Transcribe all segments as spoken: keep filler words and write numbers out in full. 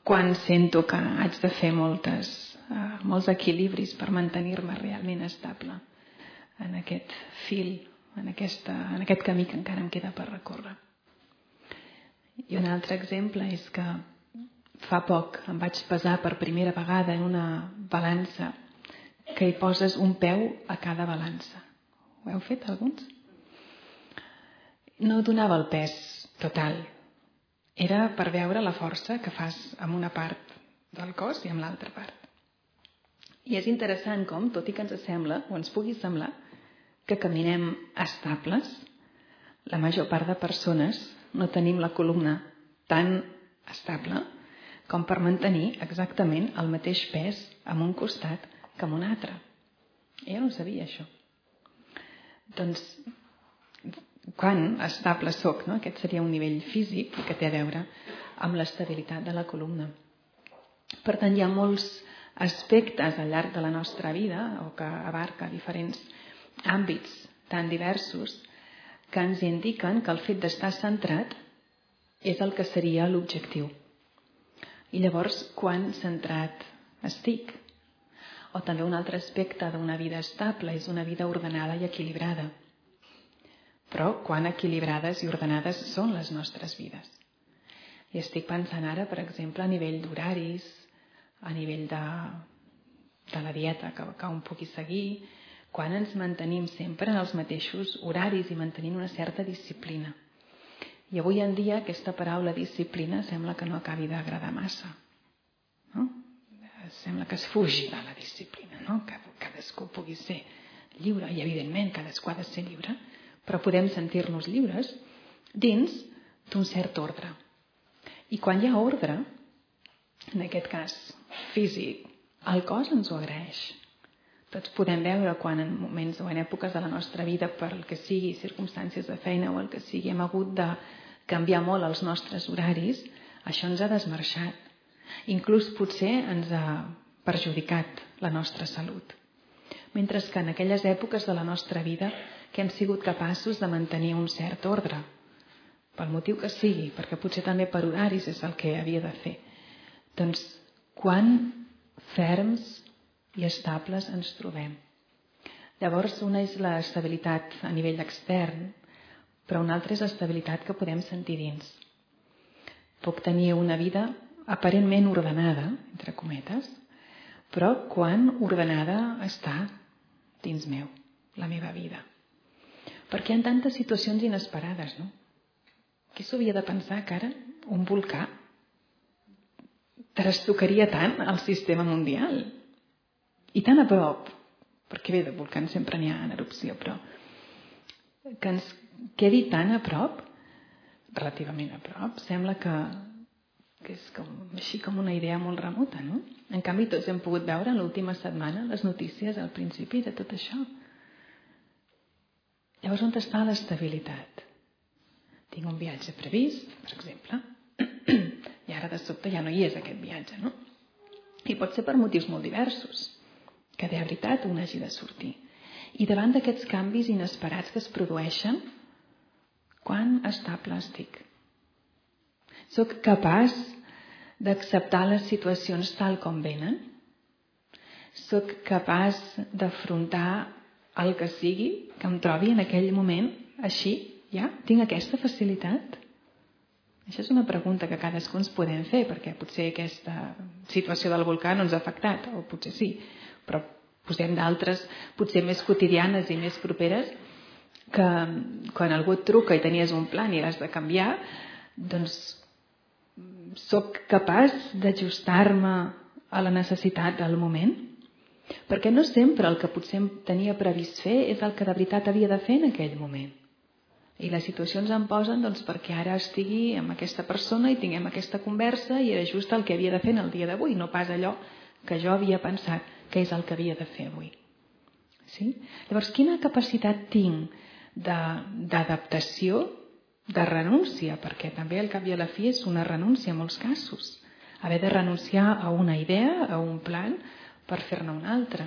quan sento que haig de fer moltes, uh, molts equilibris per mantenir-me realment estable en aquest fil, en, aquesta, en aquest camí que encara em queda per recórrer. I un altre exemple és que fa poc em vaig pesar per primera vegada en una balança que hi poses un peu a cada balança. Ho heu fet alguns? No donava el pes total. Era per veure la força que fas amb una part del cos i amb l'altra part. I és interessant com, tot i que ens sembla, o ens pugui semblar, que caminem estables, la major part de persones no tenim la columna tan estable com per mantenir exactament el mateix pes en un costat que en un altre. Jo no sabia això. Doncs, quan estable soc, no? Aquest seria un nivell físic que té a veure amb l'estabilitat de la columna. Per tant, hi ha molts aspectes al llarg de la nostra vida, o que abarca diferents àmbits tan diversos, que ens indiquen que el fet d'estar centrat és el que seria l'objectiu. I llavors, quan centrat estic? O també un altre aspecte d'una vida estable és una vida ordenada i equilibrada. Però quan equilibrades i ordenades són les nostres vides? I estic pensant ara, per exemple, a nivell d'horaris, a nivell de, de la dieta que, que un pugui seguir, quan ens mantenim sempre en els mateixos horaris i mantenint una certa disciplina. I avui en dia aquesta paraula disciplina sembla que no acabi d'agradar massa. No? Sembla que es fugi de la disciplina, no? Que cadascú pugui ser lliure, i evidentment cadascú ha de ser lliure, però podem sentir-nos lliures dins d'un cert ordre. I quan hi ha ordre, en aquest cas físic, el cos ens ho agraeix. Tots podem veure quan en moments o en èpoques de la nostra vida, per el que sigui, circumstàncies de feina o el que sigui, hem hagut de canviar molt els nostres horaris, això ens ha desmarxat. Inclús potser ens ha perjudicat la nostra salut. Mentre que en aquelles èpoques de la nostra vida que hem sigut capaços de mantenir un cert ordre, pel motiu que sigui, perquè potser també per horaris és el que havia de fer. Doncs, quan ferms i estables ens trobem? Llavors, una és l'estabilitat a nivell extern, però una altra és l'estabilitat que podem sentir dins. Puc tenir una vida aparentment ordenada, entre cometes, però quan ordenada està dins meu, la meva vida. Perquè hi ha tantes situacions inesperades, no? Qui s'havia de pensar que ara un volcà trastocaria tant el sistema mundial? I tan a prop, perquè bé, de volcans sempre n'hi ha en erupció, però que ens quedi tan a prop, relativament a prop, sembla que, que és com, així com una idea molt remota, no? En canvi, tots hem pogut veure en l'última setmana les notícies al principi de tot això. Llavors, on està l'estabilitat? Tinc un viatge previst, per exemple, i ara de sobte ja no hi és aquest viatge, no? I pot ser per motius molt diversos, que de veritat un hagi de sortir. I davant d'aquests canvis inesperats que es produeixen, quan estable estic? Soc capaç d'acceptar les situacions tal com venen? Soc capaç d'afrontar el que sigui que em trobi en aquell moment així? Ja? Tinc aquesta facilitat? Això és una pregunta que cadascú ens podem fer, perquè potser aquesta situació del volcà no ens ha afectat, o potser sí, però posem d'altres, potser més quotidianes i més properes, que quan algú et truca i tenies un plan i l'has de canviar, doncs soc capaç d'ajustar-me a la necessitat del moment? Perquè no sempre el que potser tenia previst fer és el que de veritat havia de fer en aquell moment. I les situacions em posen doncs, perquè ara estigui amb aquesta persona i tinguem aquesta conversa i era just el que havia de fer en el dia d'avui, no pas allò que jo havia pensat que és el que havia de fer avui. Sí? Llavors, quina capacitat tinc d'adaptació, de renúncia, perquè també al cap i a la fi és una renúncia en molts casos. Haver de renunciar a una idea, a un plan, per fer-ne una altra.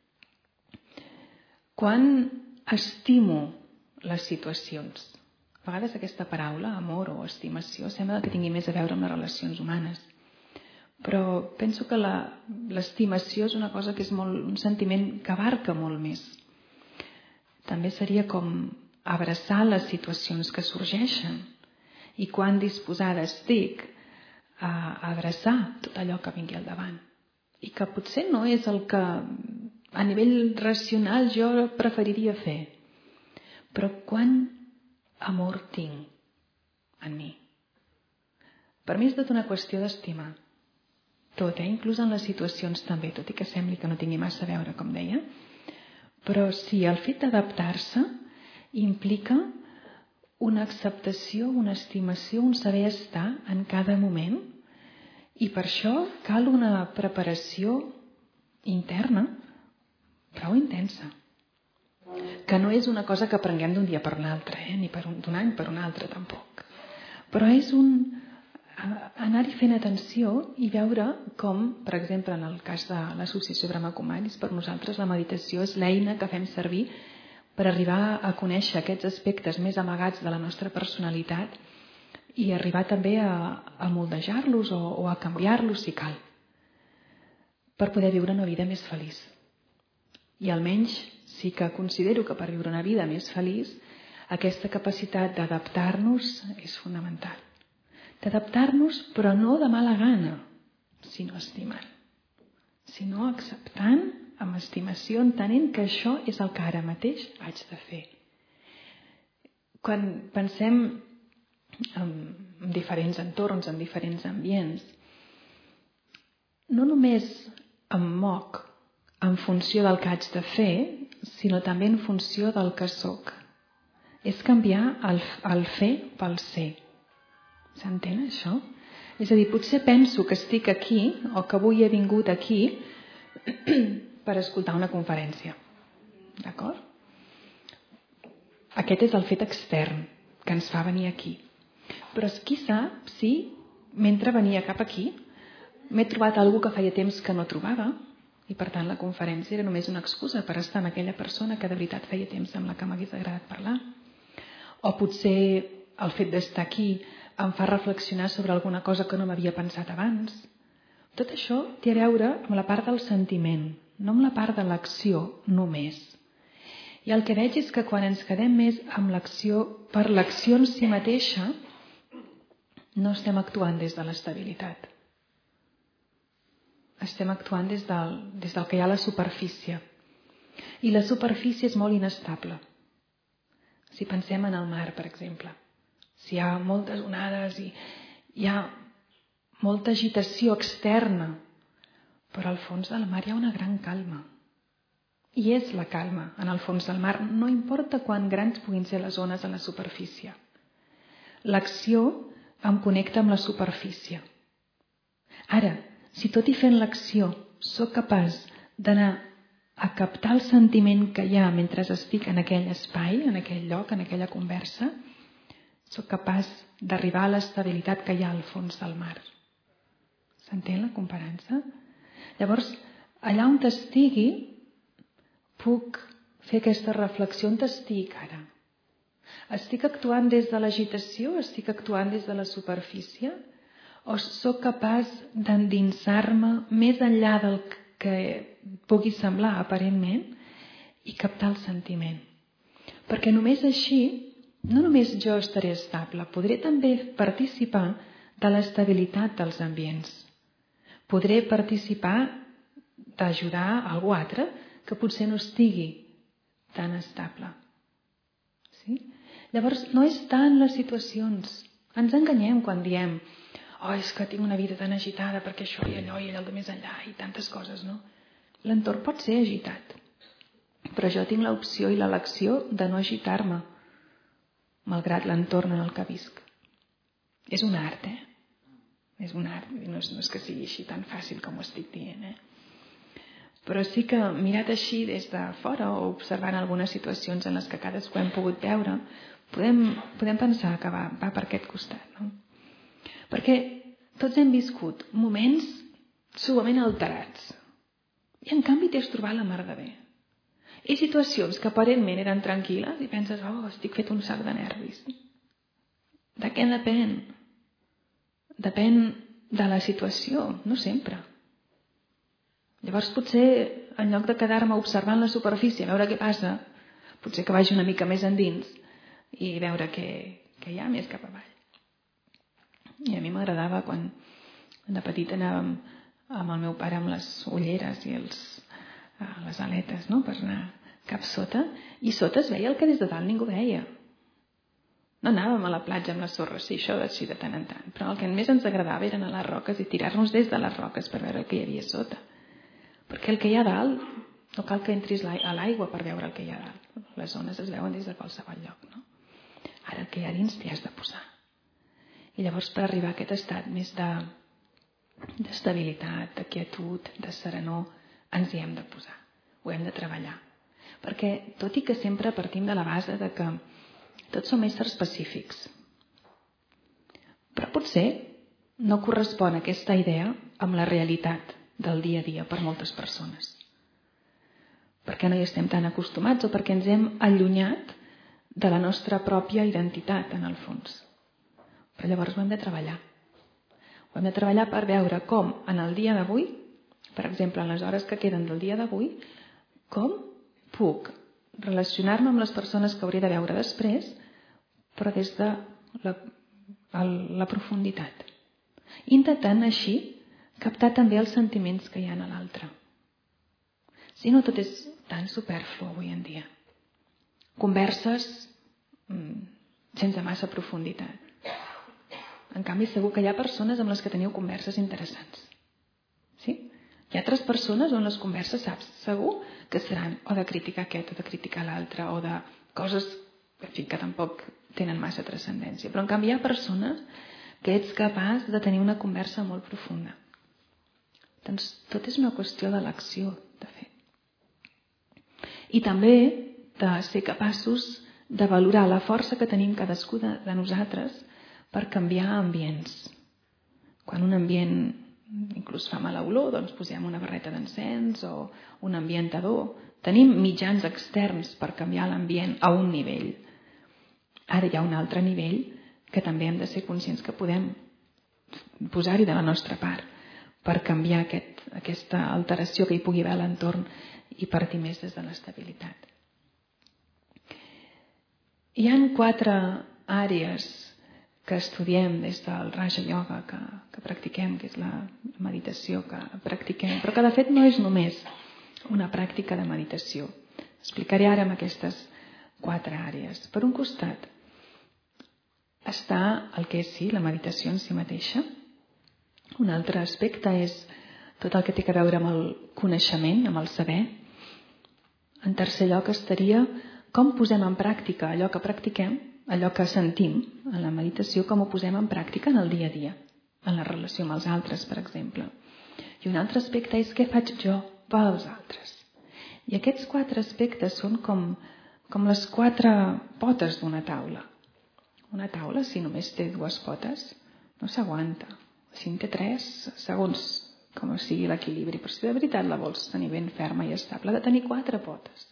Quan estimo les situacions, a vegades aquesta paraula, amor o estimació, sembla que tingui més a veure amb les relacions humanes. però penso que l'estimació és una cosa que és molt, un sentiment que abarca molt més. També seria com abraçar les situacions que sorgeixen i quan disposada estic a abraçar tot allò que vingui al davant. I que potser no és el que a nivell racional jo preferiria fer. Però quant amor tinc en mi? Per mi és tot una qüestió d'estimar. Tot, eh? Inclús en les situacions també, tot i que sembli que no tingui massa a veure, com deia. Però sí, el fet d'adaptar-se implica una acceptació, una estimació, un saber estar en cada moment, i per això cal una preparació interna prou intensa, que no és una cosa que aprenguem d'un dia per l'altre, eh? Ni per un, d'un any per un altre tampoc, però és un anar-hi fent atenció i veure com, per exemple, en el cas de l'associació Brahma Kumaris, per nosaltres la meditació és l'eina que fem servir per arribar a conèixer aquests aspectes més amagats de la nostra personalitat i arribar també a, a moldejar-los o, o a canviar-los si cal, per poder viure una vida més feliç. I almenys sí que considero que per viure una vida més feliç aquesta capacitat d'adaptar-nos és fonamental. D'adaptar-nos, però no de mala gana, sinó estimant, sinó acceptant, amb estimació, entenent que això és el que ara mateix haig de fer. Quan pensem en diferents entorns, en diferents ambients, no només em moc en funció del que haig de fer, sinó també en funció del que sóc. És canviar el, el fer pel ser. S'entén això? És a dir, potser penso que estic aquí o que avui he vingut aquí per escoltar una conferència. D'acord? Aquest és el fet extern que ens fa venir aquí. Però qui sap si, mentre venia cap aquí, m'he trobat algú que feia temps que no trobava i per tant la conferència era només una excusa per estar amb aquella persona que de veritat feia temps amb la que m'hagués agradat parlar. O potser el fet d'estar aquí em fa reflexionar sobre alguna cosa que no m'havia pensat abans. Tot això té a veure amb la part del sentiment, no amb la part de l'acció només. I el que veig és que quan ens quedem més amb l'acció, per l'acció en si mateixa, no estem actuant des de l'estabilitat. Estem actuant des del, des del que hi ha a la superfície. I la superfície és molt inestable. Si pensem en el mar, per exemple, si hi ha moltes onades i hi ha molta agitació externa, però al fons del mar hi ha una gran calma. I és la calma en el fons del mar, no importa quan grans puguin ser les ones a la superfície. L'acció em connecta amb la superfície. Ara, si tot i fent l'acció sóc capaç d'anar a captar el sentiment que hi ha mentre estic en aquell espai, en aquell lloc, en aquella conversa, sóc capaç d'arribar a l'estabilitat que hi ha al fons del mar. S'entén la comparança? Llavors, allà on estigui, puc fer aquesta reflexió. On estic ara? Estic actuant des de l'agitació? Estic actuant des de la superfície? O sóc capaç d'endinsar-me més enllà del que pugui semblar aparentment i captar el sentiment? Perquè només així, no només jo estaré estable, podré també participar de l'estabilitat dels ambients. Podré participar d'ajudar a algú altre que potser no estigui tan estable. Sí? Llavors, no és tant les situacions. Ens enganyem quan diem oh, és que tinc una vida tan agitada perquè això i allò i allò de més enllà i tantes coses, no? L'entorn pot ser agitat, però jo tinc l'opció i l'elecció de no agitar-me, malgrat l'entorn en el que visc. És un art, eh? És un art, no és, no és que sigui així tan fàcil com ho estic dient, eh? Però sí que mirat així des de fora o observant algunes situacions en les que cadascú hem pogut veure, podem, podem pensar que va, va per aquest costat, no? Perquè tots hem viscut moments sumament alterats i en canvi t'has trobat la mar de bé. I situacions que aparentment eren tranquil·les i penses, oh, estic fet un sac de nervis. De què depèn? Depèn de la situació, no sempre. Llavors potser, en lloc de quedar-me observant la superfície, a veure què passa, potser que vagi una mica més endins i veure què, què hi ha més cap avall. I a mi m'agradava quan de petita anàvem amb el meu pare amb les ulleres i els, les aletes, no?, per anar cap sota, i sota es veia el que des de dalt ningú veia. No anàvem a la platja amb la sorra, sí, això així de tant en tant, però el que més ens agradava eren a les roques i tirar-nos des de les roques per veure el que hi havia sota. Perquè el que hi ha dalt, no cal que entris a l'aigua per veure el que hi ha dalt. Les ones es veuen des de qualsevol lloc, no? Ara el que hi ha dins t'hi has de posar. I llavors per arribar a aquest estat més de d'estabilitat, de quietud, de serenor, ens hi hem de posar. Ho hem de treballar. Perquè tot i que sempre partim de la base de que tots som éssers pacífics, però potser no correspon aquesta idea amb la realitat del dia a dia per moltes persones. Perquè no hi estem tan acostumats o perquè ens hem allunyat de la nostra pròpia identitat, en el fons. Però llavors ho hem de treballar. Ho hem de treballar per veure com en el dia d'avui, per exemple, en les hores que queden del dia d'avui, com puc relacionar-me amb les persones que hauré de veure després, però des de la, la profunditat. Intentant així captar també els sentiments que hi ha a l'altre. Si no, tot és tan superflu avui en dia. Converses mmm, sense massa profunditat. En canvi, segur que hi ha persones amb les que teniu converses interessants. Sí? Hi ha altres persones on les converses saps segur que seran o de criticar aquest o de criticar l'altre o de coses en fi, que tampoc tenen massa transcendència. Però en canvi hi ha persones que ets capaç de tenir una conversa molt profunda. Doncs tot és una qüestió d'elecció, de fet. I també de ser capaços de valorar la força que tenim cadascú de, de nosaltres per canviar ambients. Quan un ambient inclús fa mala olor, doncs posem una barreta d'encens o un ambientador. Tenim mitjans externs per canviar l'ambient a un nivell. Ara hi ha un altre nivell que també hem de ser conscients que podem posar-hi de la nostra part per canviar aquest, aquesta alteració que hi pugui haver a l'entorn i partir més des de l'estabilitat. Hi ha quatre àrees que estudiem des del Raja Yoga que, que practiquem, que és la meditació que practiquem, però que de fet no és només una pràctica de meditació. Explicaré ara amb aquestes quatre àrees. Per un costat està el que és sí, la meditació en si mateixa. Un altre aspecte és tot el que té a veure amb el coneixement, amb el saber. En tercer lloc estaria com posem en pràctica allò que practiquem, allò que sentim en la meditació, com ho posem en pràctica en el dia a dia, en la relació amb els altres, per exemple. I un altre aspecte és què faig jo pels altres. I aquests quatre aspectes són com, com les quatre potes d'una taula. Una taula, si només té dues potes, no s'aguanta. Si en té tres, segons com sigui l'equilibri. Però si de veritat la vols tenir ben ferma i estable, ha de tenir quatre potes.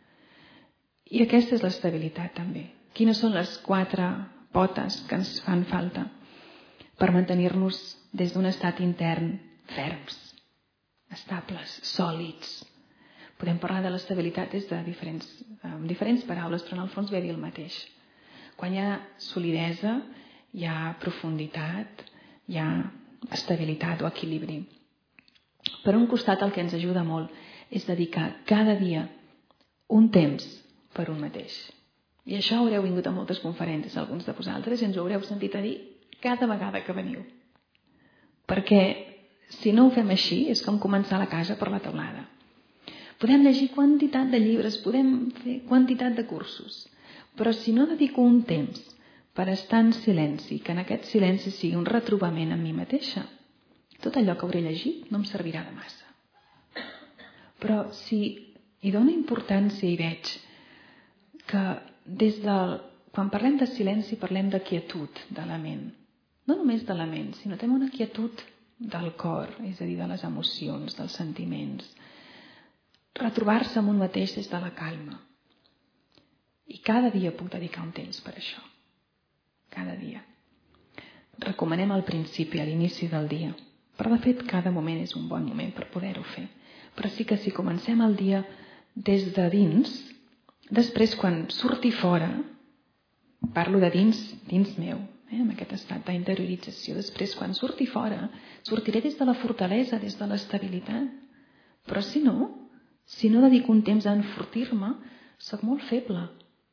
I aquesta és l'estabilitat també. Quines són les quatre potes que ens fan falta per mantenir-nos des d'un estat intern ferms, estables, sòlids? Podem parlar de l'estabilitat des de diferents, amb diferents paraules, però en el fons ve a dir el mateix. Quan hi ha solidesa, hi ha profunditat, hi ha estabilitat o equilibri. Per un costat, el que ens ajuda molt és dedicar cada dia un temps per un mateix. I això haureu vingut a moltes conferències, alguns de vosaltres, i ens ho haureu sentit a dir cada vegada que veniu. Perquè si no ho fem així, és com començar la casa per la teulada. Podem llegir quantitat de llibres, podem fer quantitat de cursos, però si no dedico un temps per estar en silenci, que en aquest silenci sigui un retrobament amb mi mateixa, tot allò que hauré llegit no em servirà de massa. Però si hi dono importància i veig que des del... quan parlem de silenci parlem de quietud de la ment. No només de la ment, sinó també una quietud del cor, és a dir, de les emocions, dels sentiments. Retrobar-se amb un mateix des de la calma. I cada dia puc dedicar un temps per això. Cada dia. recomanem al principi, a l'inici del dia. Però de fet cada moment és un bon moment per poder-ho fer. Però sí que si comencem el dia des de dins, després quan surti fora, parlo de dins, dins meu, eh, amb aquest estat d'interiorització, després quan surti fora, sortiré des de la fortalesa, des de l'estabilitat. Però si no, si no dedico un temps a enfortir-me, soc molt feble.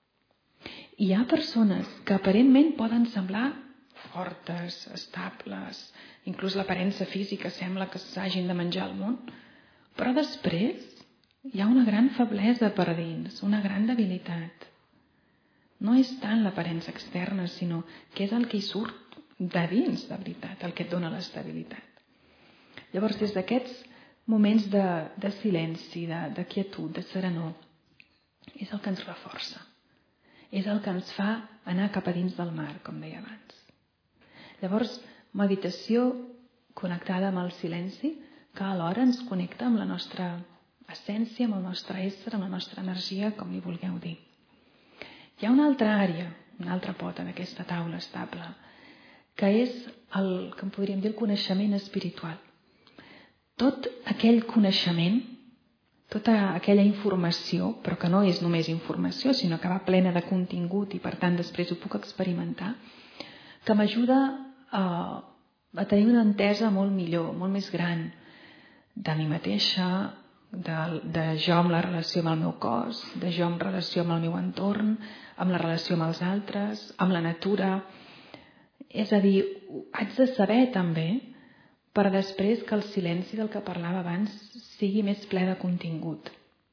I hi ha persones que aparentment poden semblar fortes, estables, inclús l'aparença física sembla que s'hagin de menjar el món, però després hi ha una gran feblesa per dins, una gran debilitat. No és tant l'aparença externa, sinó que és el que hi surt de dins, de veritat, el que et dona l'estabilitat. Llavors, des d'aquests moments de, de silenci, de, de quietud, de serenor, és el que ens reforça. És el que ens fa anar cap a dins del mar, com deia abans. Llavors, meditació connectada amb el silenci, que alhora ens connecta amb la nostra essència, amb el nostre ésser, amb la nostra energia, com li vulgueu dir. Hi ha una altra àrea, una altra pota d'aquesta taula estable, que és el que en podríem dir el coneixement espiritual. Tot aquell coneixement, tota aquella informació, però que no és només informació, sinó que va plena de contingut i per tant després ho puc experimentar, que m'ajuda a, a tenir una entesa molt millor, molt més gran de mi mateixa, de, de jo amb la relació amb el meu cos, de jo amb relació amb el meu entorn, amb la relació amb els altres, amb la natura. És a dir, haig de saber també per després que el silenci del que parlava abans sigui més ple de contingut.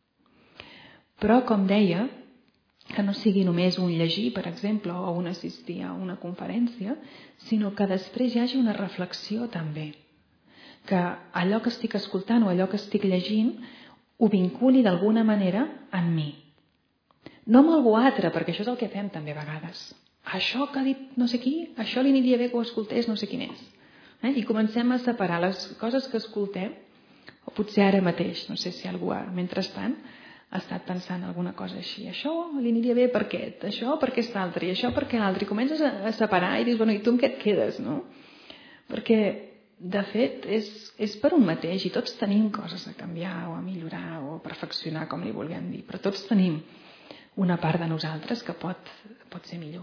Però, com deia, que no sigui només un llegir, per exemple, o un assistir a una conferència, sinó que després hi hagi una reflexió també. Que allò que estic escoltant o allò que estic llegint ho vinculi d'alguna manera en mi. No amb algú altre, perquè això és el que fem també a vegades. Això que ha dit no sé qui, això li aniria bé que ho escoltés no sé qui més. Eh? I comencem a separar les coses que escoltem, o potser ara mateix, no sé si algú mentrestant ha estat pensant alguna cosa així. Això li aniria bé per aquest, això per aquest altre, i això per aquest altre. I comences a separar i dius, bueno, i tu amb què et quedes, no? Perquè, de fet, és, és per un mateix i tots tenim coses a canviar o a millorar o a perfeccionar, com li vulguem dir. Però tots tenim una part de nosaltres que pot, pot ser millor.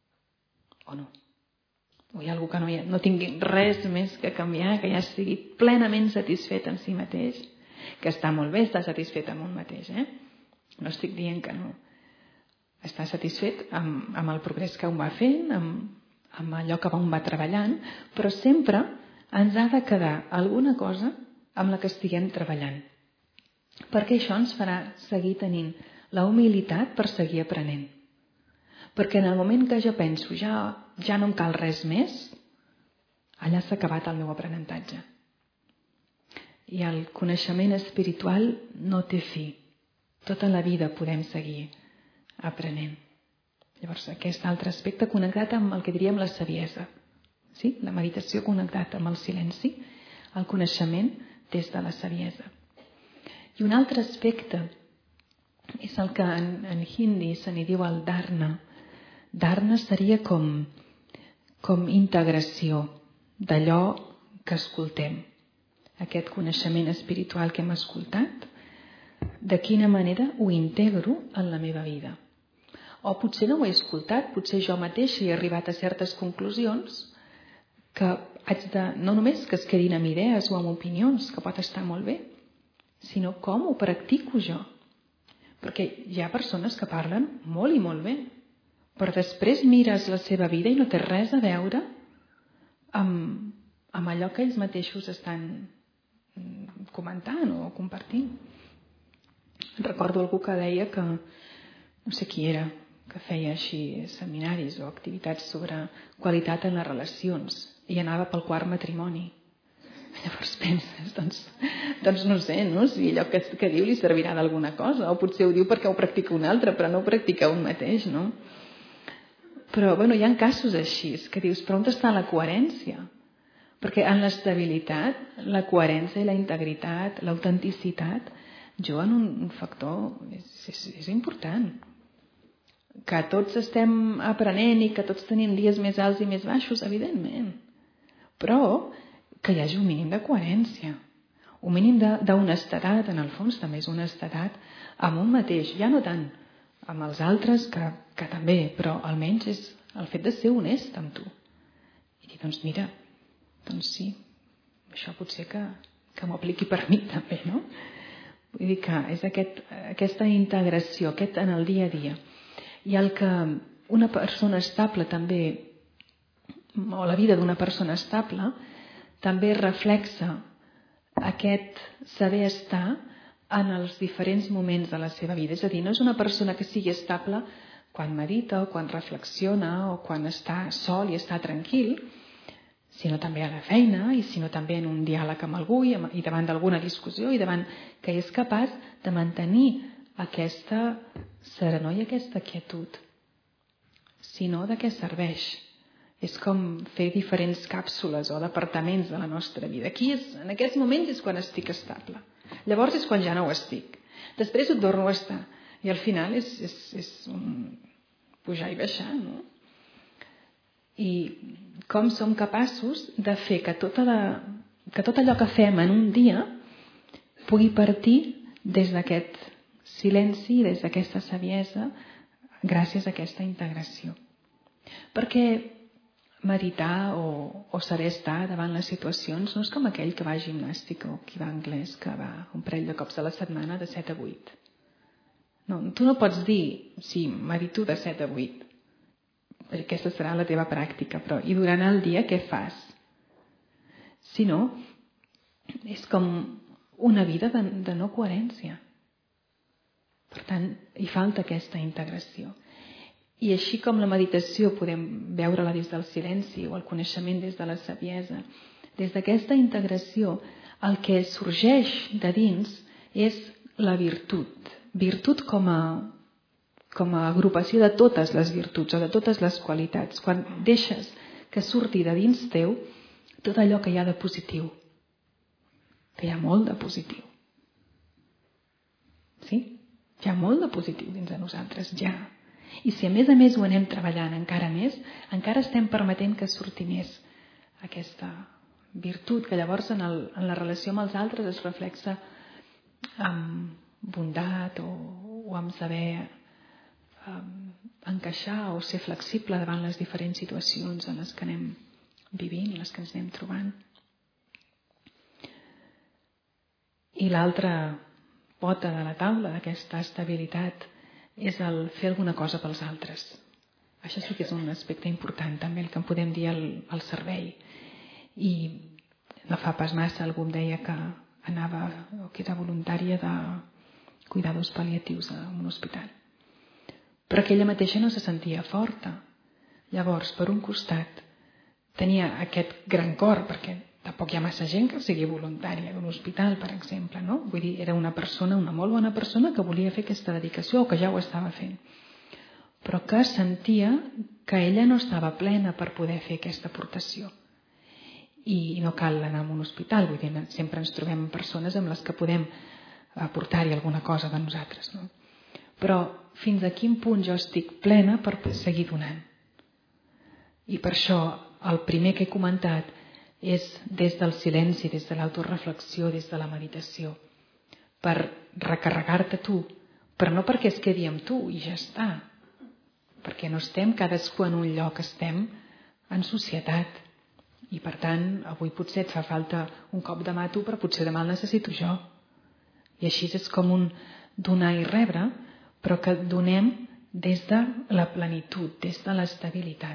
O no. O hi ha algú que no, ha, no tingui res més que canviar, que ja estigui plenament satisfet en si mateix, que està molt bé estar satisfet amb un mateix, eh? No estic dient que no. Està satisfet amb, amb el progrés que un va fent, amb, amb allò que un va treballant, però sempre ens ha de quedar alguna cosa amb la que estiguem treballant. Perquè això ens farà seguir tenint la humilitat per seguir aprenent. Perquè en el moment que jo penso ja, ja no em cal res més, allà s'ha acabat el meu aprenentatge. I el coneixement espiritual no té fi. Tota la vida podem seguir aprenent. Llavors, aquest altre aspecte connectat amb el que diríem la saviesa. Sí? La meditació connectada amb el silenci, el coneixement des de la saviesa. I un altre aspecte és el que en, en hindi se n'hi diu el dharna. Dharna seria com, com integració d'allò que escoltem. Aquest coneixement espiritual que hem escoltat, de quina manera ho integro en la meva vida. O potser no ho he escoltat, potser jo mateixa he arribat a certes conclusions que haig de, no només que es quedin amb idees o amb opinions, que pot estar molt bé, sinó com ho practico jo. Perquè hi ha persones que parlen molt i molt bé, però després mires la seva vida i no té res a veure amb, amb allò que ells mateixos estan comentant o compartint. Recordo algú que deia que, no sé qui era, que feia així seminaris o activitats sobre qualitat en les relacions i anava pel quart matrimoni. Llavors penses, doncs, doncs no sé, no? Si allò que, que diu li servirà d'alguna cosa, o potser ho diu perquè ho practica un altre, però no ho practica un mateix, no? Però, bueno, hi ha casos així, que dius, però on està la coherència? Perquè en l'estabilitat, la coherència i la integritat, l'autenticitat, jo en un factor és, és, és important. Que tots estem aprenent i que tots tenim dies més alts i més baixos, evidentment. però que hi hagi un mínim de coherència, un mínim d'honestedat, en el fons també és honestedat amb un mateix, ja no tant amb els altres, que, que també, però almenys és el fet de ser honest amb tu. I dir, doncs mira, doncs sí, això potser que, que m'ho apliqui per mi també, no? Vull dir que és aquest, aquesta integració, aquest en el dia a dia. I el que una persona estable també, o la vida d'una persona estable, també reflexa aquest saber estar en els diferents moments de la seva vida. És a dir, no és una persona que sigui estable quan medita o quan reflexiona o quan està sol i està tranquil, sinó també a la feina i sinó també en un diàleg amb algú i, i davant d'alguna discussió i davant que és capaç de mantenir aquesta serenor i aquesta quietud. Si no, de què serveix? És com fer diferents càpsules o departaments de la nostra vida. Aquí és, en aquests moments és quan estic estable. Llavors és quan ja no ho estic. Després ho torno a estar. I al final és, és, és un pujar i baixar, no? I com som capaços de fer que, tota la, que tot allò que fem en un dia pugui partir des d'aquest silenci, des d'aquesta saviesa, gràcies a aquesta integració. Perquè meditar o, o saber estar davant les situacions no és com aquell que va a gimnàstica o qui va a anglès, que va un parell de cops a la setmana de set a vuit. No, tu no pots dir, sí, medito de set a vuit. Aquesta serà la teva pràctica, però i durant el dia què fas? Si no, és com una vida de, de no coherència. Per tant, hi falta aquesta integració. I així com la meditació podem veure-la des del silenci o el coneixement des de la saviesa, des d'aquesta integració el que sorgeix de dins és la virtut. Virtut com a, com a agrupació de totes les virtuts o de totes les qualitats. Quan deixes que surti de dins teu tot allò que hi ha de positiu. Que hi ha molt de positiu. Sí? Hi ha molt de positiu dins de nosaltres, ja. I si a més a més ho anem treballant encara més, encara estem permetent que surti més aquesta virtut, que llavors en, el, en la relació amb els altres es reflexa amb bondat o, o amb saber um, encaixar o ser flexible davant les diferents situacions en les que anem vivint i les que ens anem trobant. I l'altra pota de la taula d'aquesta estabilitat és el fer alguna cosa pels altres. Això sí que és un aspecte important, també el que en podem dir el, el servei. I no fa pas massa algú em deia que anava o que era voluntària de cuidadors pal·liatius a un hospital. Però que ella mateixa no se sentia forta. Llavors, per un costat, tenia aquest gran cor, perquè tampoc hi ha massa gent que sigui voluntària d'un hospital, per exemple, no? Vull dir, era una persona, una molt bona persona que volia fer aquesta dedicació o que ja ho estava fent. Però que sentia que ella no estava plena per poder fer aquesta aportació. I no cal anar a un hospital, vull dir, sempre ens trobem persones amb les que podem aportar-hi alguna cosa de nosaltres, no? Però fins a quin punt jo estic plena per seguir donant? I per això el primer que he comentat és des del silenci, des de l'autoreflexió, des de la meditació, per recarregar-te tu, però no perquè es quedi amb tu i ja està, perquè no estem cadascú en un lloc, estem en societat i per tant avui potser et fa falta un cop de mà tu, però potser demà el necessito jo. I així és com un donar i rebre, però que donem des de la plenitud, des de l'estabilitat.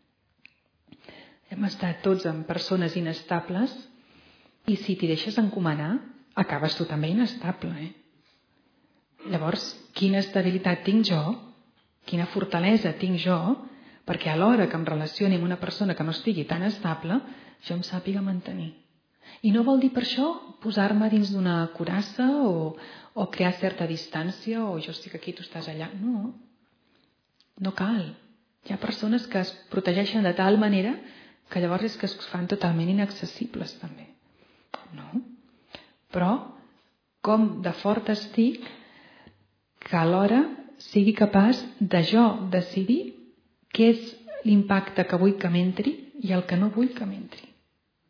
Hem estat tots amb persones inestables i si t'hi deixes encomanar, acabes tu també inestable. Eh? Llavors, quina estabilitat tinc jo? Quina fortalesa tinc jo? Perquè alhora que em relacioni amb una persona que no estigui tan estable, jo em sàpiga mantenir. I no vol dir per això posar-me dins d'una coraça o, o crear certa distància o jo estic aquí, tu estàs allà. No, no cal. Hi ha persones que es protegeixen de tal manera que llavors és que es fan totalment inaccessibles també. No? Però com de fort estic que alhora sigui capaç de jo decidir què és l'impacte que vull que m'entri i el que no vull que m'entri.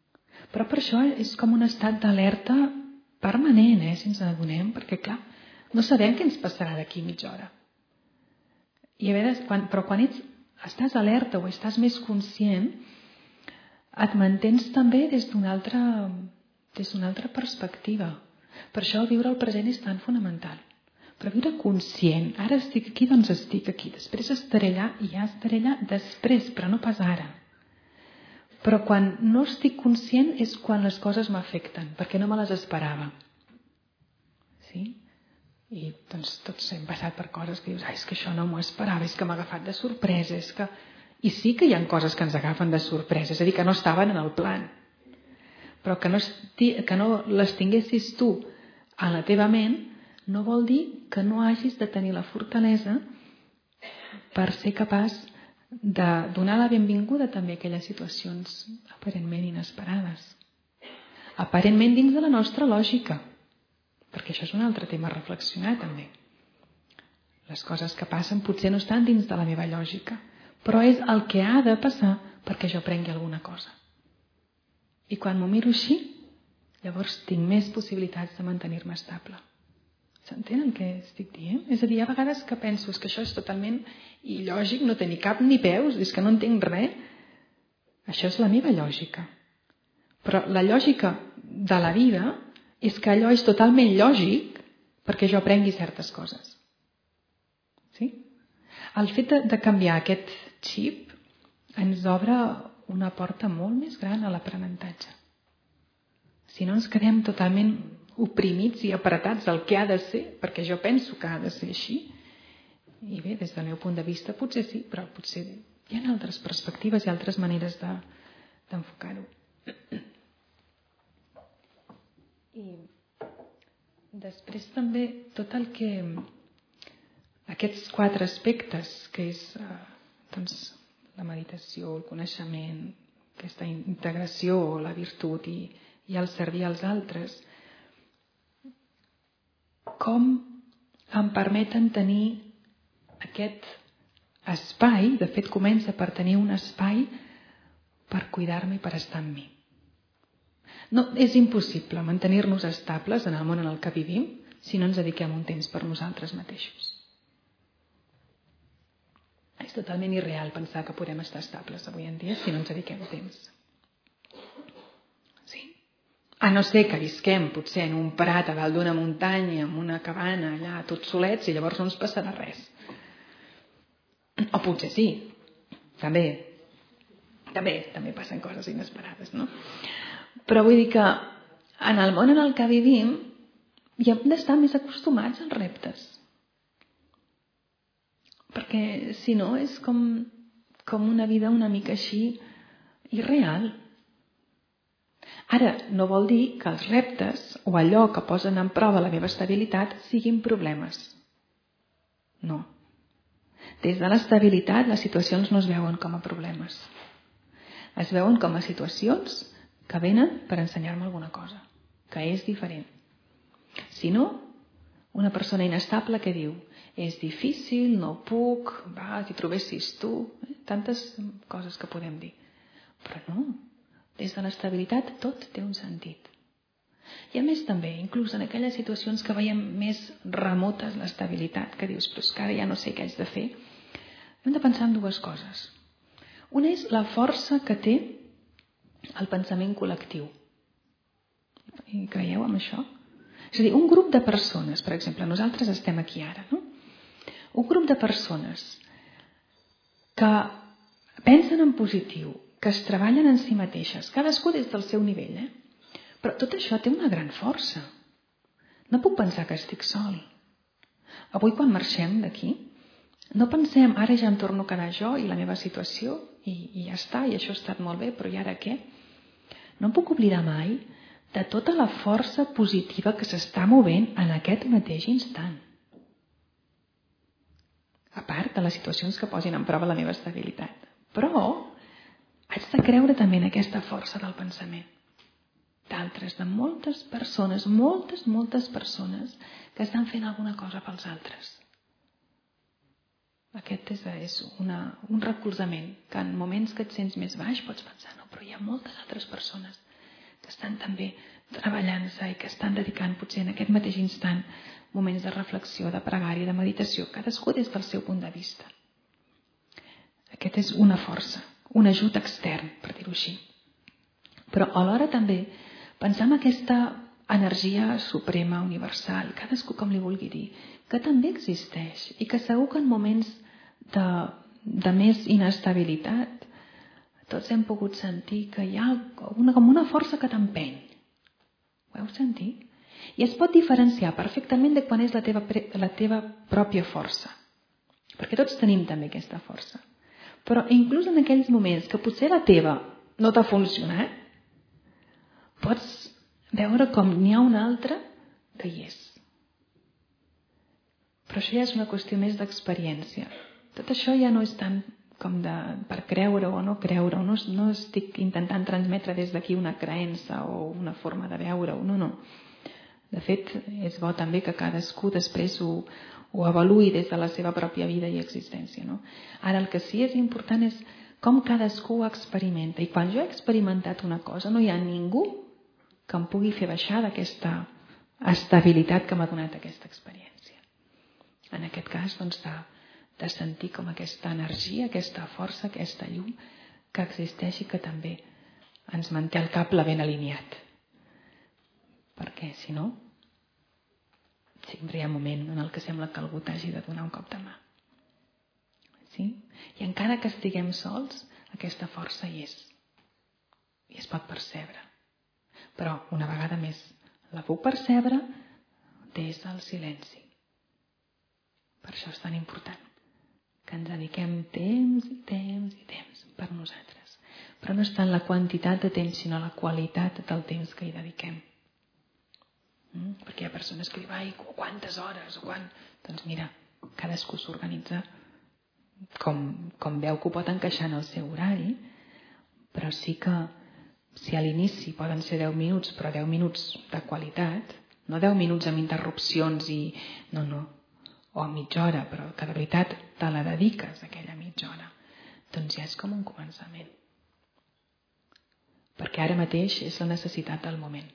Però per això és com un estat d'alerta permanent, eh, si ens n'adonem, perquè clar, no sabem què ens passarà d'aquí mitja hora. I a vegades, quan, però quan ets, estàs alerta o estàs més conscient, et mantens també des d'una altra, des d'una altra perspectiva. Per això viure el present és tan fonamental. Però viure conscient, ara estic aquí, doncs estic aquí, després estaré allà i ja estaré allà després, però no pas ara. Però quan no estic conscient és quan les coses m'afecten, perquè no me les esperava. Sí? I doncs tots hem passat per coses que dius, ah, és que això no m'ho esperava, és que m'ha agafat de sorpresa, és que... I sí que hi ha coses que ens agafen de sorpresa, és a dir, que no estaven en el plan. Però que no, esti... que no les tinguessis tu a la teva ment no vol dir que no hagis de tenir la fortalesa per ser capaç de donar la benvinguda també a aquelles situacions aparentment inesperades. Aparentment dins de la nostra lògica, perquè això és un altre tema a reflexionar també. Les coses que passen potser no estan dins de la meva lògica, però és el que ha de passar perquè jo aprengui alguna cosa. I quan m'ho miro així, llavors tinc més possibilitats de mantenir-me estable. S'entén el que estic dient? És a dir, hi ha vegades que penso que això és totalment il·lògic, no té ni cap ni peus, és que no entenc res. Això és la meva lògica. Però la lògica de la vida és que allò és totalment lògic perquè jo aprengui certes coses. Sí? El fet de, de canviar aquest xip ens obre una porta molt més gran a l'aprenentatge. Si no ens quedem totalment oprimits i apretats al que ha de ser, perquè jo penso que ha de ser així, i bé, des del meu punt de vista potser sí, però potser hi ha altres perspectives i altres maneres de, d'enfocar-ho. I després també tot el que aquests quatre aspectes que és eh, doncs, la meditació, el coneixement, aquesta integració, la virtut i, i el servir als altres, com em permeten tenir aquest espai, de fet comença per tenir un espai per cuidar-me i per estar amb mi. No, és impossible mantenir-nos estables en el món en el que vivim si no ens dediquem un temps per nosaltres mateixos. És totalment irreal pensar que podem estar estables avui en dia si no ens dediquem temps. Sí. A no ser que visquem potser en un prat a dalt d'una muntanya, en una cabana allà tots solets i llavors no ens passarà res. O potser sí, també. També, també passen coses inesperades, no? Però vull dir que en el món en el que vivim hi hem d'estar més acostumats als reptes. Perquè si no és com, com una vida una mica així irreal. Ara, no vol dir que els reptes o allò que posen en prova la meva estabilitat siguin problemes. No. Des de l'estabilitat les situacions no es veuen com a problemes. Es veuen com a situacions que venen per ensenyar-me alguna cosa, que és diferent. Si no, una persona inestable que diu és difícil, no puc, va, si trobessis tu, eh? Tantes coses que podem dir. Però no, des de l'estabilitat tot té un sentit. I a més també, inclús en aquelles situacions que veiem més remotes l'estabilitat, que dius, però és que ara ja no sé què haig de fer, hem de pensar en dues coses. Una és la força que té el pensament col·lectiu. I creieu en això? És a dir, un grup de persones, per exemple, nosaltres estem aquí ara, no? Un grup de persones que pensen en positiu, que es treballen en si mateixes, cadascú des del seu nivell, eh? Però tot això té una gran força. No puc pensar que estic sol. Avui quan marxem d'aquí, no pensem, ara ja em torno a quedar jo i la meva situació i, i ja està, i això ha estat molt bé, però i ara què? No em puc oblidar mai de tota la força positiva que s'està movent en aquest mateix instant. A part de les situacions que posin en prova la meva estabilitat. Però haig de creure també en aquesta força del pensament. D'altres, de moltes persones, moltes, moltes persones que estan fent alguna cosa pels altres. Aquest és, és una, un recolzament que en moments que et sents més baix pots pensar, no, però hi ha moltes altres persones que estan també treballant-se i que estan dedicant potser en aquest mateix instant moments de reflexió, de pregària, de meditació, cadascú des del seu punt de vista. Aquest és una força, un ajut extern, per dir-ho així. Però alhora també pensar en aquesta energia suprema, universal, cadascú com li vulgui dir, que també existeix i que segur que en moments de, de més inestabilitat tots hem pogut sentir que hi ha una, com una força que t'empeny. Ho heu sentit? I es pot diferenciar perfectament de quan és la teva, la teva pròpia força. Perquè tots tenim també aquesta força. Però inclús en aquells moments que potser la teva no t'ha funcionat, pots veure com n'hi ha una altra que hi és. Però això ja és una qüestió més d'experiència. Tot això ja no és tant com de, per creure o no creure, no, no estic intentant transmetre des d'aquí una creença o una forma de veure-ho, no, no. De fet, és bo també que cadascú després ho, ho avaluï des de la seva pròpia vida i existència. No? Ara, el que sí és important és com cadascú ho experimenta. I quan jo he experimentat una cosa, no hi ha ningú que em pugui fer baixar d'aquesta estabilitat que m'ha donat aquesta experiència. En aquest cas, doncs, de, de sentir com aquesta energia, aquesta força, aquesta llum que existeix i que també ens manté el cable ben alineat. Perquè, si no, sempre hi ha un moment en el que sembla que algú t'hagi de donar un cop de mà. Sí? I encara que estiguem sols, aquesta força hi és. I es pot percebre. Però, una vegada més, la puc percebre des del silenci. Per això és tan important que ens dediquem temps i temps i temps per nosaltres. Però no és tant la quantitat de temps, sinó la qualitat del temps que hi dediquem. Mm? Perquè hi ha persones que diuen, ai, quantes hores? O quan... Doncs mira, cadascú s'organitza com, com veu que ho pot encaixar en el seu horari, però sí que si a l'inici poden ser deu minuts, però deu minuts de qualitat, no deu minuts amb interrupcions i... No, no. O mitja hora, però que de veritat te la dediques aquella mitja hora. Doncs ja és com un començament. Perquè ara mateix és la necessitat del moment.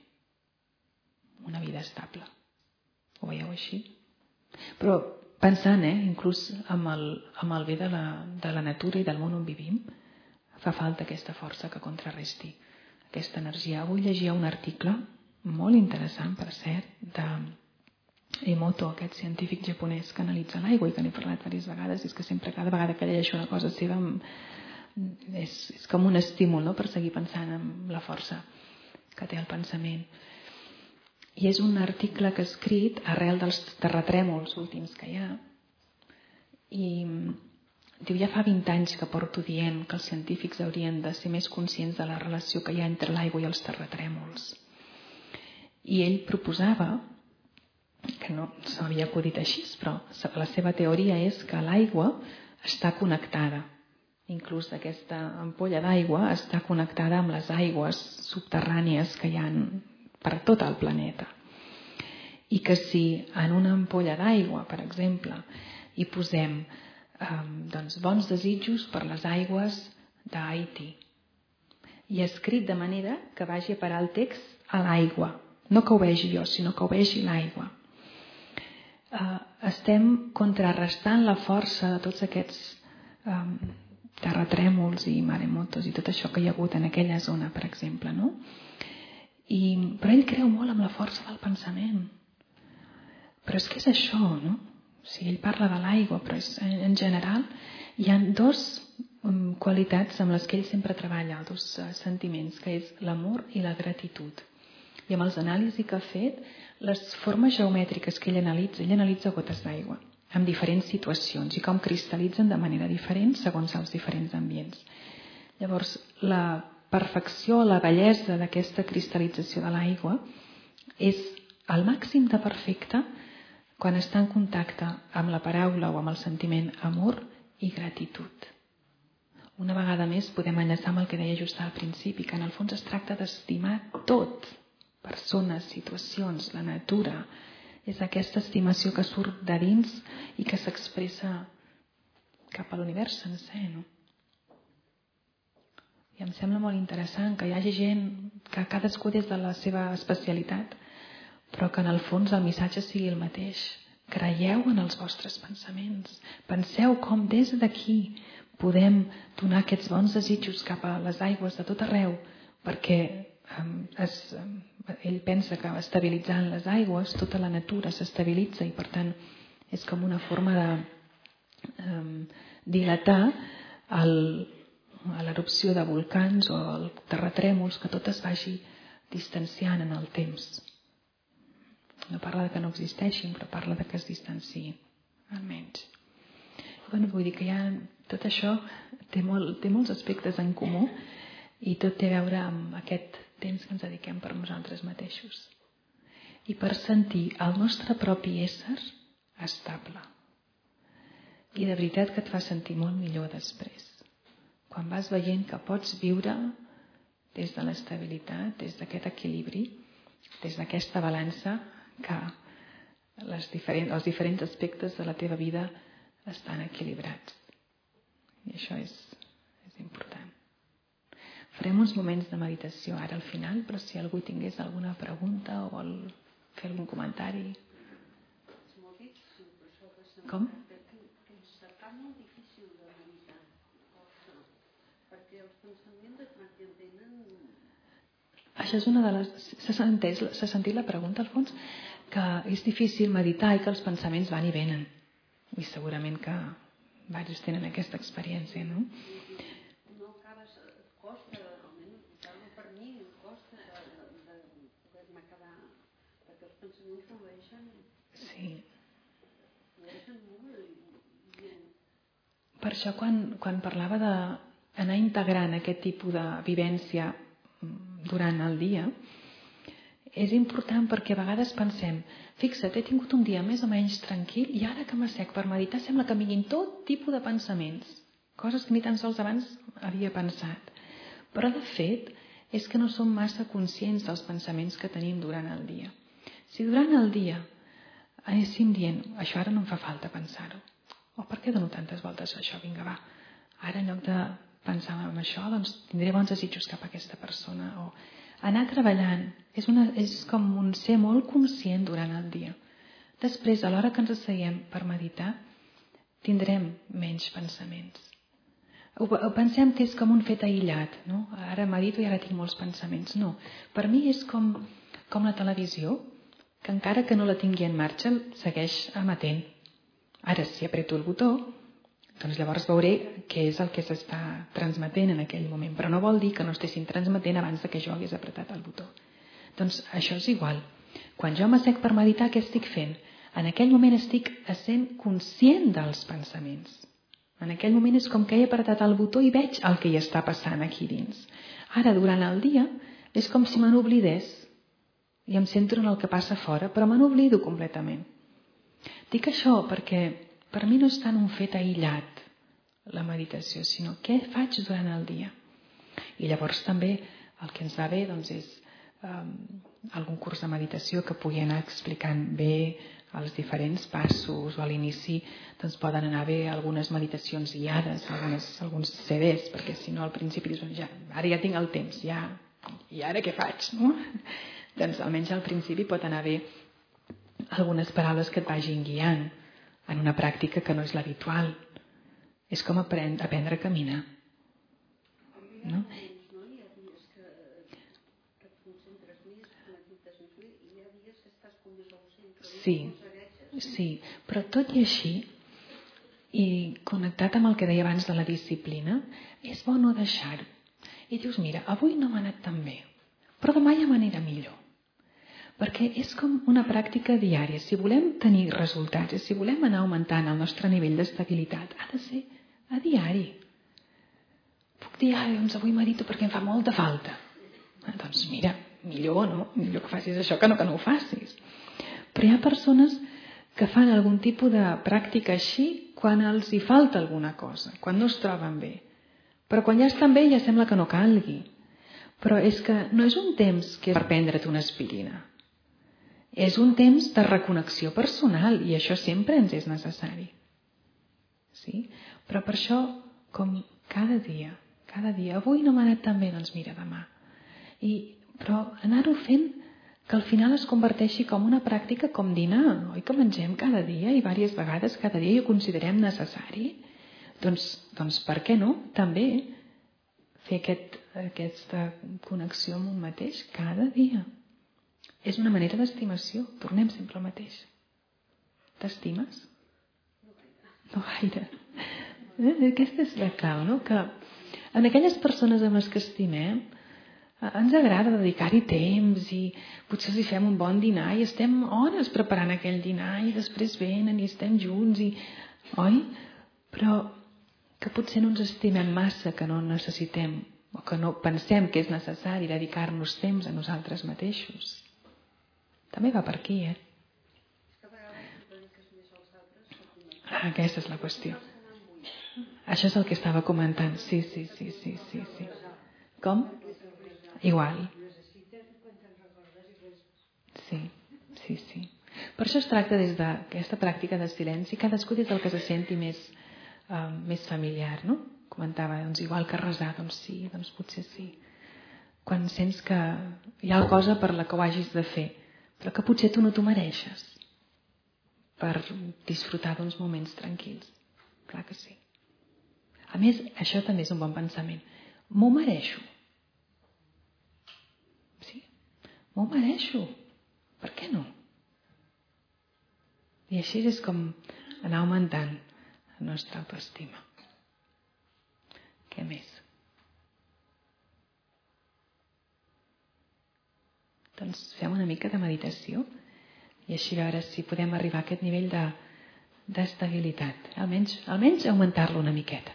Una vida estable. Ho veieu així? Però pensant, eh, inclús amb el, amb el bé de la, de la natura i del món on vivim, fa falta aquesta força que contrarresti aquesta energia. Avui llegia un article molt interessant, per cert, de Emoto, aquest científic japonès que analitza l'aigua i que n'he parlat diverses vegades, i és que sempre, cada vegada que llegeixo una cosa seva, és, és com un estímul, no?, per seguir pensant en la força que té el pensament. I és un article que ha escrit arrel dels terratrèmols últims que hi ha, i diu, ja fa vint anys que porto dient que els científics haurien de ser més conscients de la relació que hi ha entre l'aigua i els terratrèmols. I ell proposava, que no s'havia acudit així, però la seva teoria és que l'aigua està connectada. Inclús aquesta ampolla d'aigua està connectada amb les aigües subterrànies que hi ha per tot el planeta. I que si en una ampolla d'aigua, per exemple, hi posem eh, doncs, bons desitjos per les aigües d'Haití, i escrit de manera que vagi a parar el text a l'aigua, no que ho vegi jo, sinó que ho vegi l'aigua. Uh, estem contrarrestant la força de tots aquests um, terratrèmols i maremotos i tot això que hi ha hagut en aquella zona, per exemple, no? I, però ell creu molt en la força del pensament. Però és que és això, no? O sigui, ell parla de l'aigua, però és, en, en general hi ha dos um, qualitats amb les que ell sempre treballa, dos uh, sentiments, que és l'amor i la gratitud. I amb els anàlisis que ha fet, les formes geomètriques que ell analitza, ell analitza gotes d'aigua en diferents situacions i com cristal·litzen de manera diferent segons els diferents ambients. Llavors, la perfecció, la bellesa d'aquesta cristal·lització de l'aigua és al màxim de perfecta quan està en contacte amb la paraula o amb el sentiment amor i gratitud. Una vegada més podem enllaçar amb el que deia just al principi, que en el fons es tracta d'estimar tot, persones, situacions, la natura. És aquesta estimació que surt de dins i que s'expressa cap a l'univers sencer, no? I em sembla molt interessant que hi hagi gent que cadascú des de la seva especialitat, però que en el fons el missatge sigui el mateix. Creieu en els vostres pensaments. Penseu com des d'aquí podem donar aquests bons desitjos cap a les aigües de tot arreu, perquè um, es, um, ell pensa que estabilitzant les aigües tota la natura s'estabilitza i per tant és com una forma de um, dilatar el, l'erupció de volcans o el terratrèmols, que tot es vagi distanciant en el temps. No parla de que no existeixin, però parla de que es distanciïn, almenys. Bueno, vull dir que ja tot això té, molt, té molts aspectes en comú i tot té a veure amb aquest temps que ens dediquem per nosaltres mateixos. I per sentir el nostre propi ésser estable. I de veritat que et fa sentir molt millor després. Quan vas veient que pots viure des de l'estabilitat, des d'aquest equilibri, des d'aquesta balança, que les diferents, els diferents aspectes de la teva vida estan equilibrats. I això és, és important. Farem uns moments de meditació ara al final, però si algú tingués alguna pregunta o vol fer algun comentari. Com? Que ens fa molt difícil de meditar, perquè els pensaments es mantenen. Això és una de les... S'ha entès, s'ha sentit la pregunta al fons? Que és difícil meditar i que els pensaments van i venen. I segurament que diversos tenen aquesta experiència, no? No acabes, costa, almenys per mi, costa de poder-me quedar, perquè els pensaments flueixen. Sí. Flueixen molt. Per això quan, quan parlava d'anar integrant aquest tipus de vivència durant el dia, és important perquè a vegades pensem, fixa't, he tingut un dia més o menys tranquil i ara que m'assec per meditar sembla que em vinguin tot tipus de pensaments, coses que ni tan sols abans havia pensat. Però de fet és que no som massa conscients dels pensaments que tenim durant el dia. Si durant el dia anéssim dient, això ara no em fa falta pensar-ho, o per què dono tantes voltes a això, vinga va, ara en lloc de pensar en això, doncs tindré bons desitjos cap a aquesta persona, o anar treballant és, una, és com un ser molt conscient durant el dia. Després, a l'hora que ens asseiem per meditar, tindrem menys pensaments. Ho, ho pensem que és com un fet aïllat, no? Ara medito i ara tinc molts pensaments. No, per mi és com, com la televisió, que encara que no la tingui en marxa, segueix emetent. Ara, si apreto el botó, doncs llavors veuré què és el que s'està transmetent en aquell moment, però no vol dir que no estessin transmetent abans que jo hagués apretat el botó. Doncs això és igual. Quan jo m'assec per meditar, què estic fent? En aquell moment estic essent conscient dels pensaments. En aquell moment és com que he apretat el botó i veig el que hi està passant aquí dins. Ara, durant el dia, és com si me n'oblidés i em centro en el que passa fora, però me n'oblido completament. Dic això perquè per mi no és tant un fet aïllat la meditació, sinó què faig durant el dia. I llavors també el que ens va bé doncs, és um, algun curs de meditació que pugui anar explicant bé els diferents passos, o a l'inici doncs, poden anar bé algunes meditacions guiades, algunes, alguns C Ds, perquè si no al principi dius, ja, ara ja tinc el temps, ja, i ara què faig? No? Doncs almenys al principi pot anar bé algunes paraules que et vagin guiant en una pràctica que no és l'habitual. És com aprendre, aprendre a caminar. No? No hi ha dies que, que et concentres més, que medites més, i hi ha dies que estàs com més ausent, que sí, sí, però tot i així, i connectat amb el que deia abans de la disciplina, és bo no deixar-ho. I dius, mira, avui no m'ha anat tan bé, però demà ja m'anirà millor. Perquè és com una pràctica diària. Si volem tenir resultats, si volem anar augmentant el nostre nivell d'estabilitat, ha de ser a diari. Puc dir, ah, doncs avui medito perquè em fa molta falta. Ah, doncs mira, millor, no? Millor que facis això que no que no ho facis. Però hi ha persones que fan algun tipus de pràctica així quan els hi falta alguna cosa, quan no es troben bé. Però quan ja estan bé ja sembla que no calgui. Però és que no és un temps que és per prendre't una aspirina. És un temps de reconnexió personal i això sempre ens és necessari. Sí? Però per això, com cada dia, cada dia. Avui no m'ha anat tan bé, doncs mira, demà. I, però anar-ho fent que al final es converteixi com una pràctica com dinar, oi que mengem cada dia i diverses vegades cada dia i ho considerem necessari? Doncs, doncs per què no? També fer aquest, aquesta connexió amb un mateix cada dia. És una manera d'estimació. Tornem sempre al mateix. T'estimes? No gaire. Eh? Aquesta és la clau, no? Que en aquelles persones amb les que estimem ens agrada dedicar-hi temps i potser els fem un bon dinar i estem hores preparant aquell dinar i després venen i estem junts i... oi? Però que potser no ens estimem massa, que no necessitem o que no pensem que és necessari dedicar-nos temps a nosaltres mateixos. També va per aquí, eh? Ah, aquesta és la qüestió. Això és el que estava comentant. Sí, sí, sí, sí, sí, sí. Com? Igual. Sí, sí, sí. Per això es tracta des d'aquesta pràctica de silenci, cadascú des del que se senti més, uh, més familiar, no? Comentava, doncs igual que resar, doncs sí, doncs potser sí. Quan sents que hi ha cosa per la que ho hagis de fer, però que potser tu no t'ho mereixes per disfrutar d'uns moments tranquils. Clar que sí. A més, això també és un bon pensament. M'ho mereixo. Sí? M'ho mereixo. Per què no? I així és com anar augmentant la nostra autoestima. Què més? Doncs fem una mica de meditació i així veure si podem arribar a aquest nivell de, d'estabilitat. Almenys, almenys augmentar-lo una miqueta.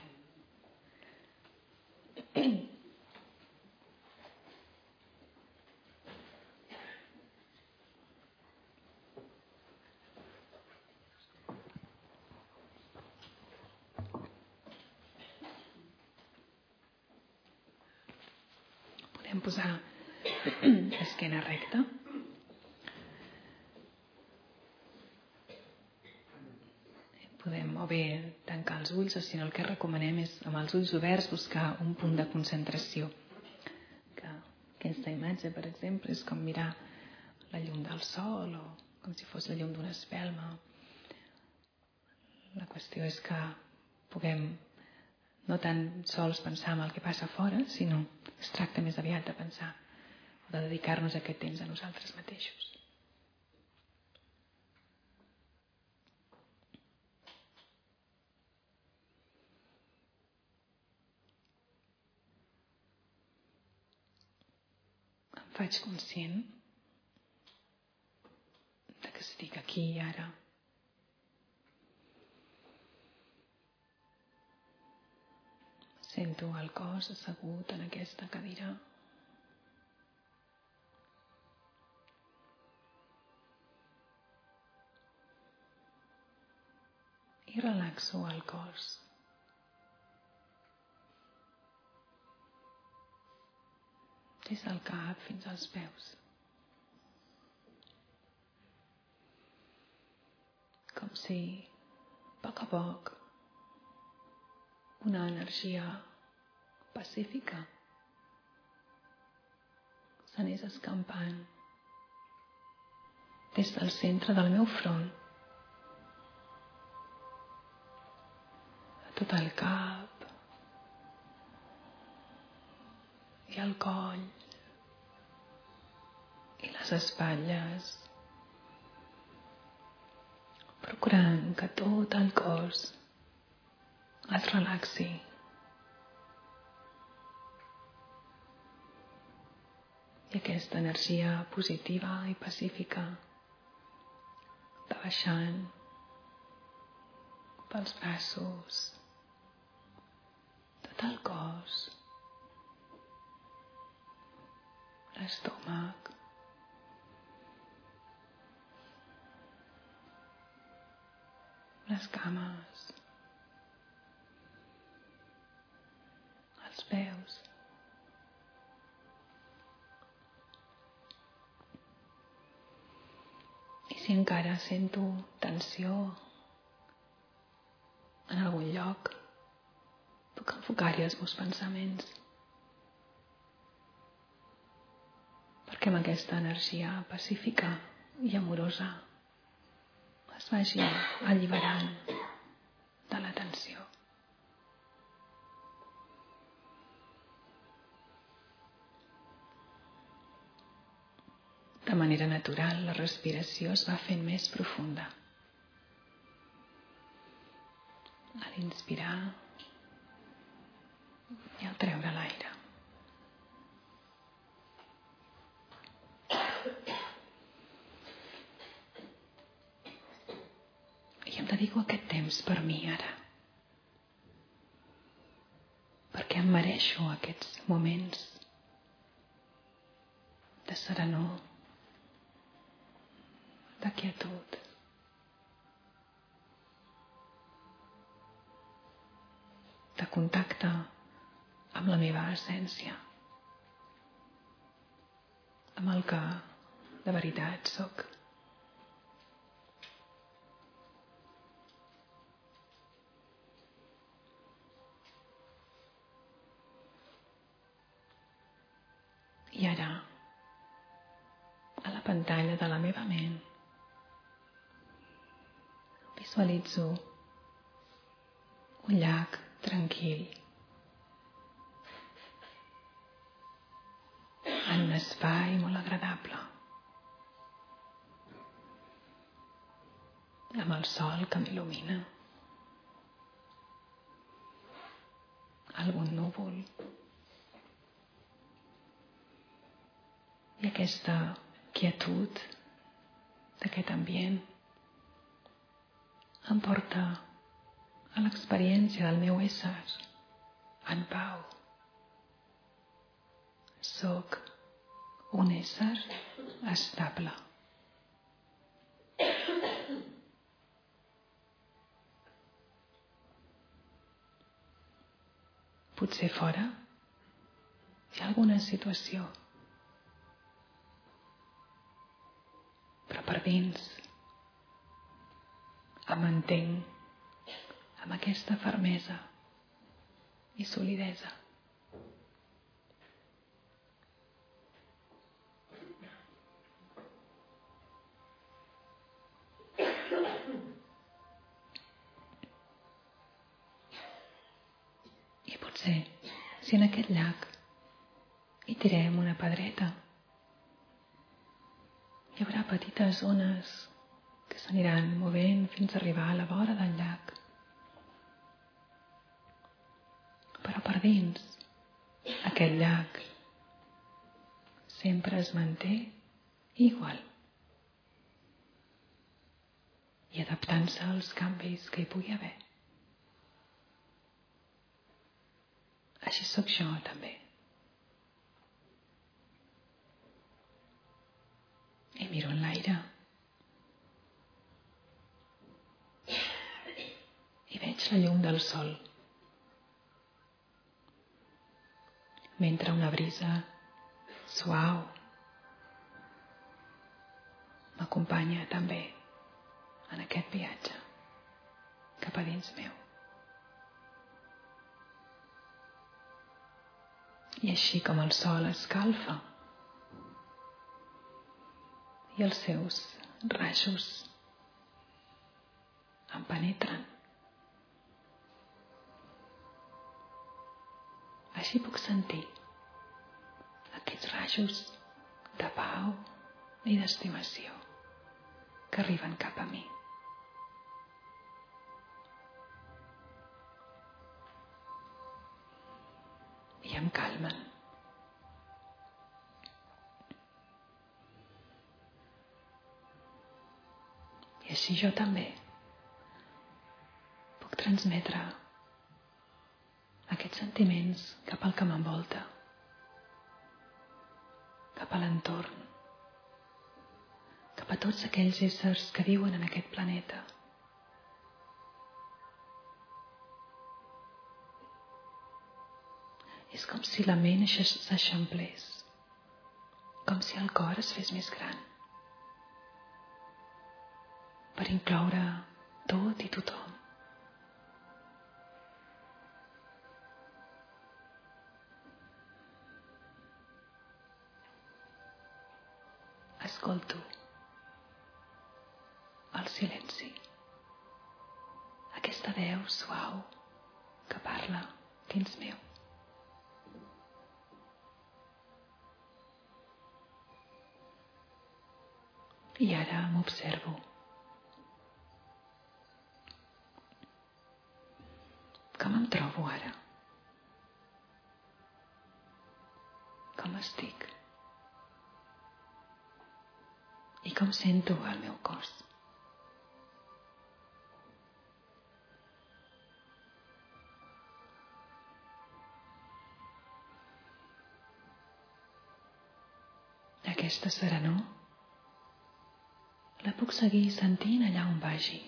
Podem posar l'esquena recta. Podem o bé tancar els ulls, o si no el que recomanem és amb els ulls oberts buscar un punt de concentració. Que aquesta imatge, per exemple, és com mirar la llum del sol o com si fos la llum d'una espelma. La qüestió és que puguem no tan sols pensar en el que passa fora, sinó es tracta més aviat de pensar o de dedicar-nos aquest temps a nosaltres mateixos. Em faig conscient de que estic aquí i ara. Sento el cos assegut en aquesta cadira. I relaxo el cos. Des del cap fins als peus. Com si, a poc a poc, una energia pacífica s'anés escampant des del centre del meu front a tot el cap i el coll i les espatlles, procurant que tot el cos es relaxi. I aquesta energia positiva i pacífica va baixant pels braços, tot el cos, l'estómac, les cames, els peus. I si encara sento tensió en algun lloc, puc puc enfocar-hi els meus pensaments. Perquè amb aquesta energia pacífica i amorosa es vagi alliberant de la tensió. De manera natural, la respiració es va fent més profunda. A l'inspirar i al treure l'aire. I em dedico aquest temps per mi ara. Perquè em mereixo aquests moments de serenor, de quietud. De contacte amb la meva essència, amb el que de veritat sóc. I ara, a la pantalla de la meva ment, visualitzo un llac tranquil en un espai molt agradable, amb el sol que m'il·lumina, algun núvol, i aquesta quietud d'aquest ambient em porta a l'experiència del meu ésser en pau. Soc un ésser estable. Potser fora hi ha alguna situació, però per dins em mantenc amb aquesta fermesa i solidesa. I potser, si en aquest llac hi tirem una pedreta, hi haurà petites ones que s'aniran movent fins a arribar a la vora del llac. Però per dins, aquest llac sempre es manté igual i adaptant-se als canvis que hi pugui haver. Així sóc jo també. I miro en l'aire i veig la llum del sol, mentre una brisa suau m'acompanya també en aquest viatge cap a dins meu. I així com el sol escalfa i els seus rajos em penetren, així puc sentir aquests rajos de pau i d'estimació que arriben cap a mi. I em calmen. I així jo també puc transmetre aquests sentiments cap al que m'envolta, cap a l'entorn, cap a tots aquells éssers que viuen en aquest planeta. És com si la ment s'eixamplés, com si el cor es fes més gran, per incloure tot i tothom. escolto el silenci. Aquesta veu suau que parla dins meu. I ara m'observo. Com em trobo ara? Com estic? I com sento el meu cos? Aquesta serenor la puc seguir sentint allà on vagi,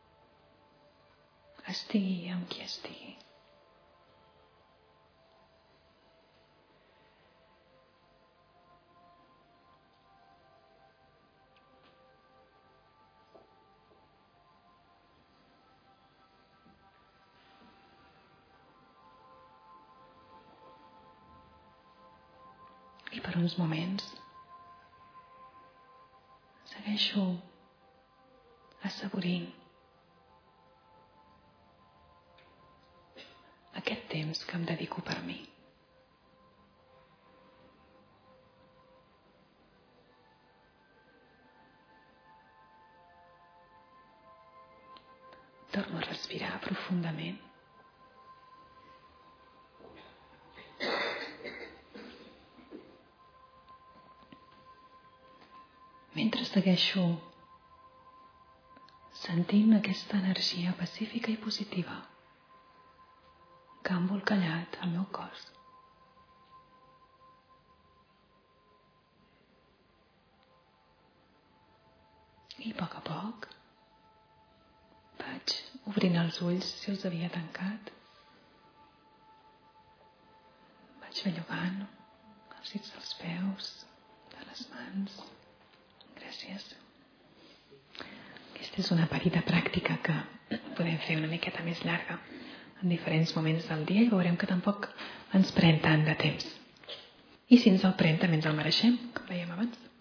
estigui amb qui estigui. I per uns moments segueixo assaborint aquest temps que em dedico per mi. Torno a respirar profundament. Mentre segueixo sentint aquesta energia pacífica i positiva que ha embolcallat el meu cos. I a poc a poc vaig obrint els ulls si els havia tancat. Vaig bellugant els dits dels peus, de les mans. Gràcies. Aquesta és una petita pràctica que podem fer una miqueta més llarga en diferents moments del dia i veurem que tampoc ens pren tant de temps. I si ens el pren també ens el mereixem, com dèiem abans.